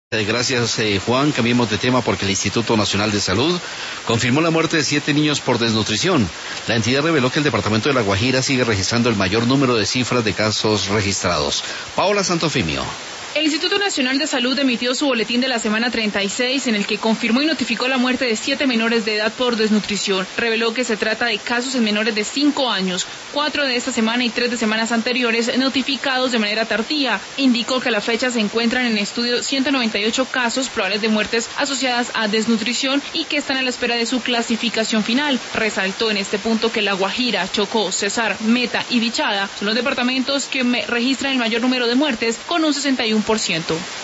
Gracias, Juan. Cambiemos de tema porque el Instituto Nacional de Salud confirmó la muerte de 7 niños por desnutrición. La entidad reveló que el departamento de La Guajira sigue registrando el mayor número de cifras de casos registrados. Paola Santofimio. El Instituto Nacional de Salud emitió su boletín de la semana 36 en el que confirmó y notificó la muerte de 7 menores de edad por desnutrición. Reveló que se trata de casos en menores de 5 años, 4 de esta semana y 3 de semanas anteriores notificados de manera tardía. Indicó que a la fecha se encuentran en estudio 198 casos probables de muertes asociadas a desnutrición y que están a la espera de su clasificación final. Resaltó en este punto que La Guajira, Chocó, Cesar, Meta y Bichada son los departamentos que registran el mayor número de muertes con un 61%.